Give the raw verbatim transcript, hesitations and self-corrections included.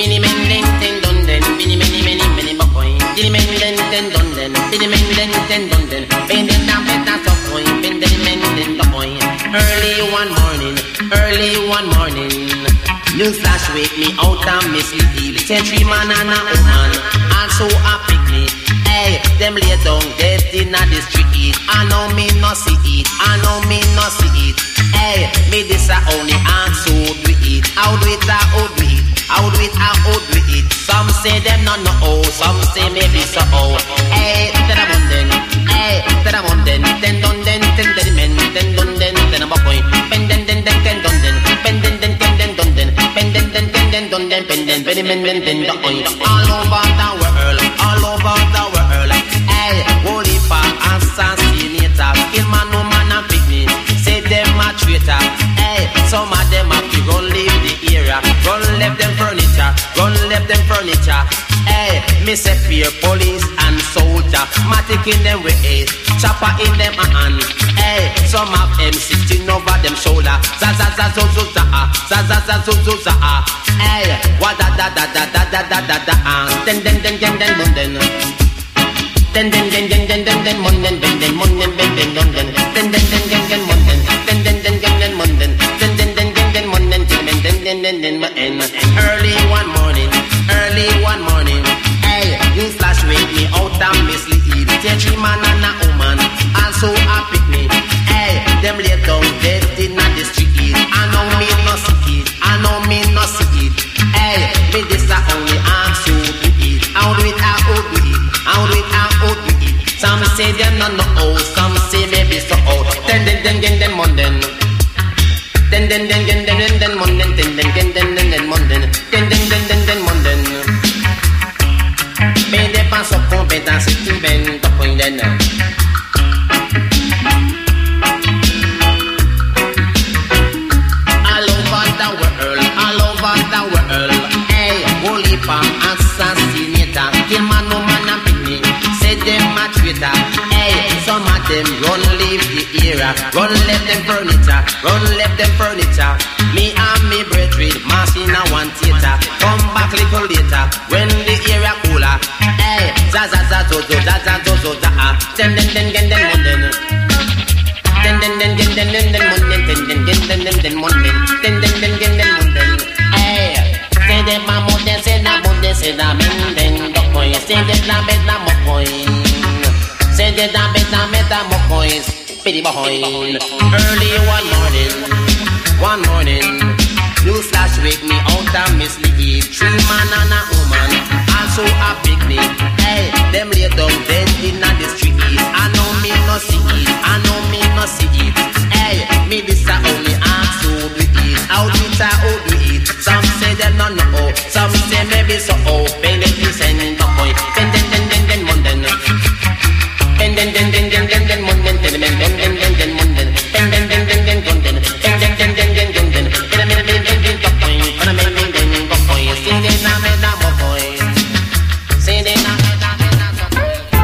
mini men den ten don den, mini mini mini mini boy. Mini men den ten don den, mini men den ten don den. Ben den down better so boy, ben den men den the boy. Early one morning, early one morning. News flash wake me out and mislead. Century man and a woman, also a picnic. Hey, them lay down dead in the street. I know me no see it, I know me no see it. Hey, me this a only answer do it. How do it, how do it, how do it, how do it. Some say them no no oh, some say maybe so oh. Hey, ten a munden, hey, ten a munden, ten don den, ten den men, ten don den, ten a boy. Ben den den den ten don den, ben den den ten den don den, ben den den ten den don den, ben den ben men men den the oil. All over the world, all over the world. Hey, holy for assassinator, kill man, no man and picnic. Say them a traitor. Hey, some of them have to run leave the area, run left them furniture, run left them furniture. Hey, me say fear police and soldier, matic in them ways, chopper in them hand. Hey, some of them sitting over them shoulder. Za za za zo zo za ah, za za za zo zo za ah. Hey, wa da da da da da da da da da ah. Den den den den den den. Den den den den den den den mon den den den mon den den den don den. Den den den den den mon den. Den den den den den mon den. Den den den den den mon den. Den den den den den mon den. Early one morning, early one morning. Hey, you flash wake me out and mislead. Three man and a woman, also a picnic. Hey, them lay down dead in the street. I know me no see it, I know me no see it. Hey, me this a only answer to it. How do it, how do it, how do it, how do it. Some say them no no oh, some say maybe so oh. Ten den den den den mon den. Den den den den den den den mon den. Den den den den den den mon den. Den den den den den mon den. Ben de pas so compétence tu ben to point den. All over the world, all over the world. Hey, holy palm assassinator, kill man, no man and picnic. Say them a traitor. Hey, some of them run leave the era, run left them furniture, run left them furniture. Me and me brethren, mass in a one theater. Come back little later, when the area cooler. Hey, za za za zo zo, za za zo zo za ah. Ten den den den den mon den. Den den den den den den den mon den. Den den den den den den mon den. Den den den den den mon den. Hey, say them a mon den, say na mon den, say na men den do coin. Say them na bet na mo coin. Say them na bet na meta mo coins. Pity behind. Early one morning, one morning. News flash wake me out and mislead. Three man and a woman, also a picnic. Hey, them lay down dead in the street. I know me no see it, I know me no see it. Hey, me this a only ask who do it. How do it, how do it. Some say them no no oh, some say maybe so oh.